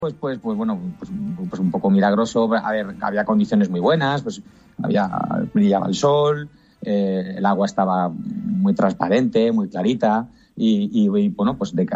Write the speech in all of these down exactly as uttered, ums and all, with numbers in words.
Pues, pues, pues bueno, pues, pues un poco milagroso. A ver, había condiciones muy buenas, pues había, brillaba el sol, eh, el agua estaba muy transparente, muy clarita y, y, y bueno, pues de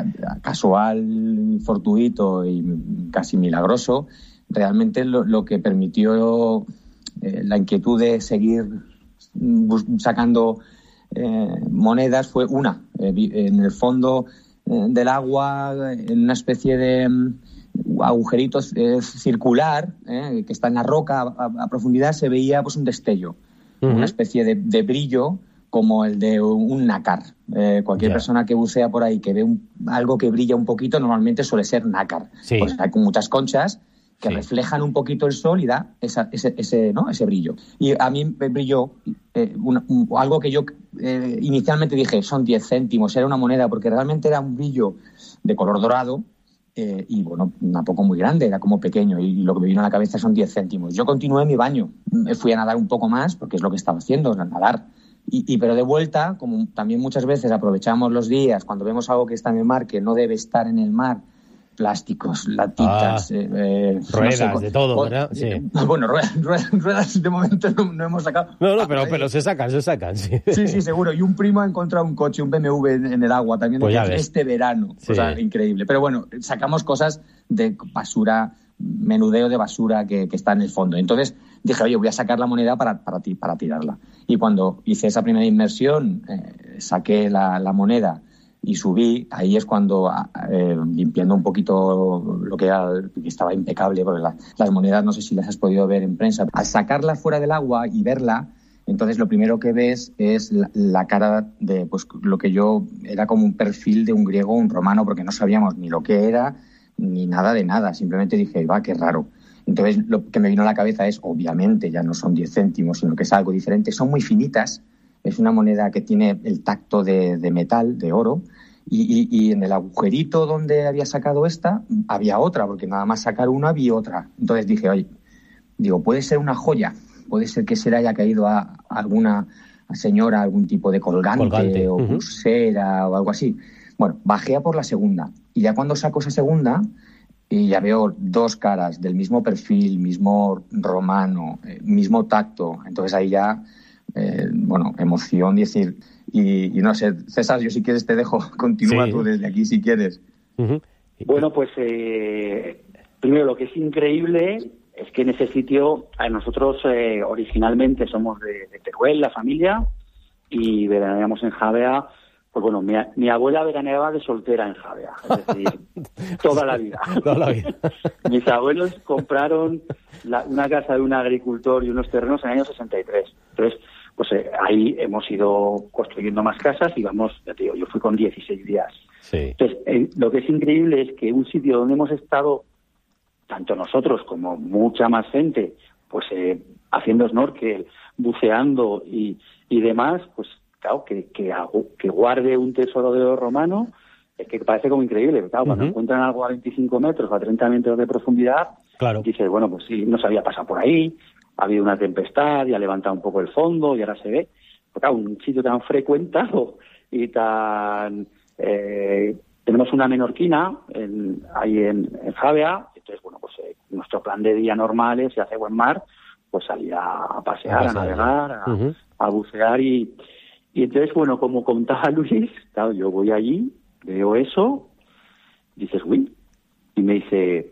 casual, fortuito y casi milagroso, realmente lo, lo que permitió eh, la inquietud de seguir bus- sacando eh, monedas fue una, eh, en el fondo eh, del agua, en una especie de agujerito eh, circular eh, que está en la roca a, a profundidad, se veía pues un destello, uh-huh. una especie de, de brillo como el de un nácar. Eh, cualquier yeah. persona que bucea por ahí que ve un, algo que brilla un poquito normalmente suele ser nácar, sí. pues hay muchas conchas que sí. reflejan un poquito el sol y da esa, ese, ese, ¿no? ese brillo. Y a mí me brilló eh, un, un, algo que yo eh, inicialmente dije son diez céntimos, era una moneda, porque realmente era un brillo de color dorado. Eh, y bueno, tampoco muy grande, era como pequeño, y lo que me vino a la cabeza son diez céntimos. Yo continué mi baño, me fui a nadar un poco más, porque es lo que estaba haciendo, nadar. Y, y pero de vuelta, como también muchas veces aprovechamos los días, cuando vemos algo que está en el mar, que no debe estar en el mar, plásticos, latitas, ah, eh, ruedas, no sé, de todo, o, ¿verdad? Sí. Bueno, ruedas, ruedas, ruedas de momento no, no hemos sacado. No, no, pero, pero se sacan, se sacan, sí. Sí, sí, seguro. Y un primo ha encontrado un coche, un B M W en, en el agua también pues este verano. Sí. O sea, increíble. Pero bueno, sacamos cosas de basura, menudeo de basura que, que está en el fondo. Entonces dije, oye, voy a sacar la moneda para, para, para tirarla. Y cuando hice esa primera inmersión, eh, saqué la, la moneda y subí, ahí es cuando, eh, limpiando un poquito lo que era, que estaba impecable, porque la, las monedas, no sé si las has podido ver en prensa, al sacarla fuera del agua y verla, entonces lo primero que ves es la, la cara de, pues lo que yo, era como un perfil de un griego o un romano, porque no sabíamos ni lo que era, ni nada de nada, simplemente dije, va, qué raro. Entonces lo que me vino a la cabeza es, obviamente, ya no son diez céntimos, sino que es algo diferente, son muy finitas. Es una moneda que tiene el tacto de, de metal, de oro, y, y, y en el agujerito donde había sacado esta, había otra, porque nada más sacar una había otra. Entonces dije, oye, digo, puede ser una joya, puede ser que se le haya caído a, a alguna señora algún tipo de colgante, colgante. o uh-huh. pulsera o algo así. Bueno, bajé a por la segunda, y ya cuando saco esa segunda, y ya veo dos caras del mismo perfil, mismo romano, eh, mismo tacto, entonces ahí ya... Eh, bueno, emoción, decir, y, y no sé, César, yo si quieres te dejo, continúa sí. tú desde aquí si quieres. Uh-huh. Bueno, pues eh, primero lo que es increíble es que en ese sitio, a nosotros eh, originalmente somos de, de Teruel, la familia, y veraneamos en Javea. Pues bueno, mi, mi abuela veraneaba de soltera en Javea, es decir, toda la vida. Toda la vida. Mis abuelos compraron la, una casa de un agricultor y unos terrenos en el año sesenta y tres. Entonces, pues eh, ahí hemos ido construyendo más casas y vamos, ya te digo, yo fui con dieciséis días. Sí. Entonces, eh, lo que es increíble es que un sitio donde hemos estado, tanto nosotros como mucha más gente, pues eh, haciendo snorkel, buceando y, y demás, pues claro, que, que, que guarde un tesoro de oro romano, es que parece como increíble. Claro, cuando uh-huh. encuentran algo a veinticinco metros o a treinta metros de profundidad, claro. dices, bueno, pues sí, no se había pasado por ahí, ha habido una tempestad y ha levantado un poco el fondo y ahora se ve. Pero claro, un sitio tan frecuentado y tan... Eh, tenemos una menorquina en, ahí en, en Javea, entonces, bueno, pues eh, nuestro plan de día normal es, si hace buen mar, pues salir a pasear, a, pasear, a navegar, a, uh-huh. a bucear y... Y entonces, bueno, como contaba Luis, claro, yo voy allí, veo eso, dices, uy, y me dice,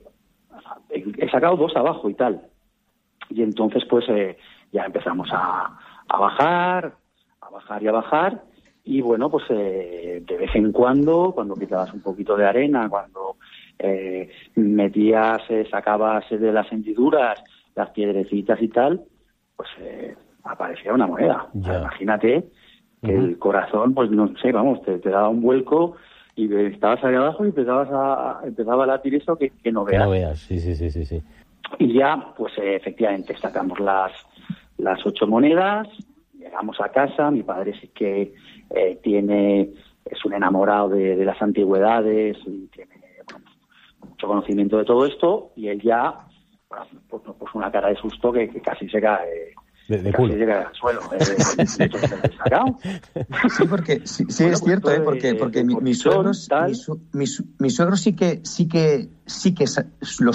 he sacado dos abajo y tal. Y entonces, pues, eh, ya empezamos a, a bajar, a bajar y a bajar, y bueno, pues, eh, de vez en cuando, cuando quitabas un poquito de arena, cuando eh, metías, eh, sacabas de las hendiduras las piedrecitas y tal, pues eh, aparecía una moneda. Yeah. O sea, imagínate... que uh-huh. el corazón, pues no sé, vamos, te, te daba un vuelco y estabas ahí abajo y empezabas a, empezaba a latir eso que, que no veas. Que no veas, sí, sí, sí, sí, sí. Y ya, pues eh, efectivamente, sacamos las, las ocho monedas, llegamos a casa, mi padre sí que eh, tiene, es un enamorado de, de las antigüedades y tiene bueno, mucho conocimiento de todo esto, y él ya, bueno, pues, pues una cara de susto que, que casi se cae De, de casi culo. llega al suelo. Eh, de hecho, se lo he sacado. Sí, porque sí, sí Bueno, es pues cierto, todo ¿eh? Porque, de- porque de mi, mis cortisol, suegros, tal. mis, su- mis, mis suegros sí que sí que sí que sa- lo